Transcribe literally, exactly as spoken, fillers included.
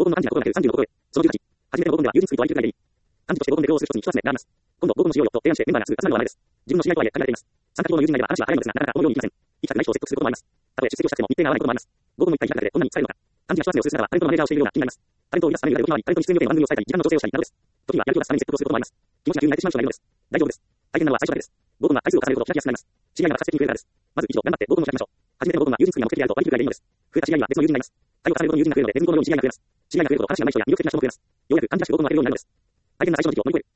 言の漢字が心がけるさんじゅうの心得。そのじゅうはち。初めての語言では友人追と相手に漢字として語言で両をする一つに一つ目があります。今度、語言の使用よと提案してメンバーが数集まるのはないです。自分の知り合いとはいえ限られています。参加希望の友人がいれば話は早いのですが、なかなかこのようにいきません。いつか内緒を説得することもあります。たとえ出席をしたくても日程が合わないこともあります。語言の一体開かれてどんなに使えるのか。漢字が一つ目を数するならタレントのマネージャーをしているような気になります。タレントを売り出すために裏で動き回り、タレントに出演予定の番組を伝えたり、時間の調整をしたりなどです。時にはやる気を出すために説得をすることもあります。気持ちが急に泣いてしまう人がいるのです。大丈夫です。大変なのは最初だけです。語言は回数を重ねるほど開きやすくなります。知り合いが貸してきてくれるからです。まず以上、頑張って語言を開きましょう。初めての語言は友人作りが目的であると割り切るくらいでいいのです。増えた知り合いは別の友人になります。対応されるほどの友人が増えるので、別にこのように知り合いが増えます。知り合いが増えるほど話がない人や魅力的な人も増えます。ようやく漢字らしく語言を開けるようになるのです。大変な最初の時期を乗り越え、